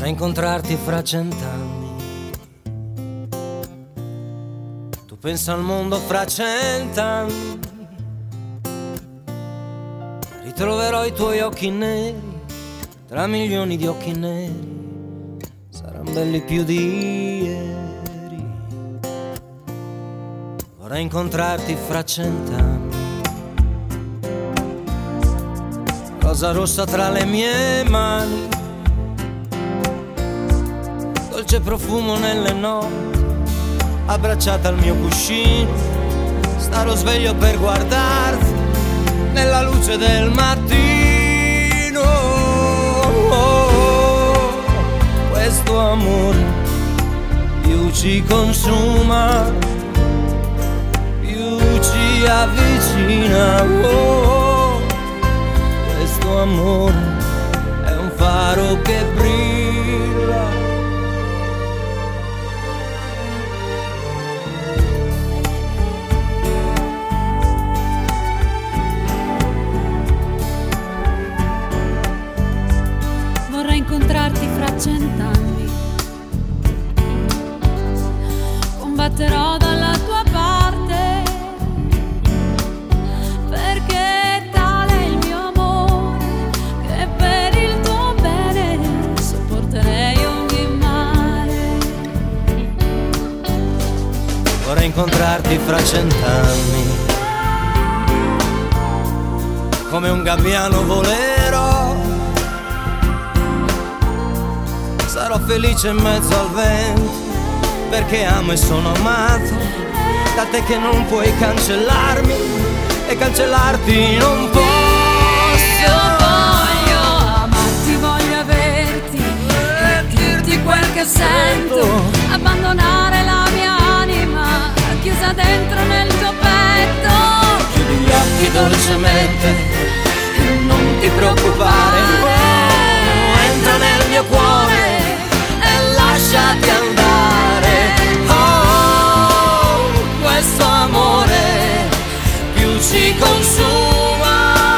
Vorrei incontrarti fra 100 anni. Tu pensa al mondo fra 100 anni. Ritroverò i tuoi occhi neri tra milioni di occhi neri. Saranno belli più di ieri. Vorrei incontrarti fra 100 anni. Rosa rossa tra le mie mani, dolce profumo nelle notti, abbracciata al mio cuscino. Starò sveglio per guardarti nella luce del mattino. Questo amore più ci consuma, più ci avvicina. Questo amore è un faro che brilla. Vorrei incontrarti fra 100 anni. Combatterò dalla tua parte, perché tale è il mio amore, che per il tuo bene sopporterei ogni male. Vorrei incontrarti fra 100 anni. Come un gabbiano volerò, sarò felice in mezzo al vento, perché amo e sono amato da te che non puoi cancellarmi e cancellarti non posso. Io voglio amarti, voglio averti e dirti quel che sento, abbandonare la mia anima chiusa dentro nel tuo petto. Chiudi gli occhi dolcemente e non ti preoccupare. Entra nel mio cuore e lasciati andare. Oh, questo amore più ci consuma,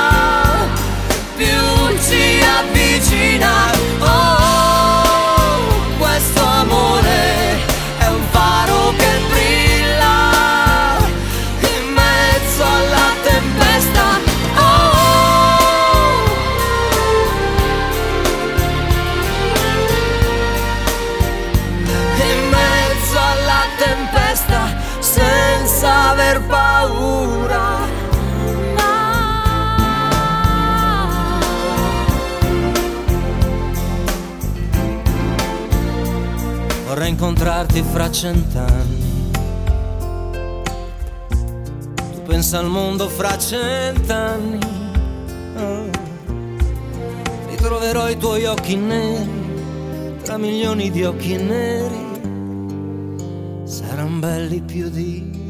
più ci avvicina. Oh, questo amore è un faro che brilla in mezzo alla tempesta. Senza aver paura. Vorrei incontrarti fra 100 anni. Tu pensa al mondo fra 100 anni. Ritroverò i tuoi occhi neri tra milioni di occhi neri. Saran belli più di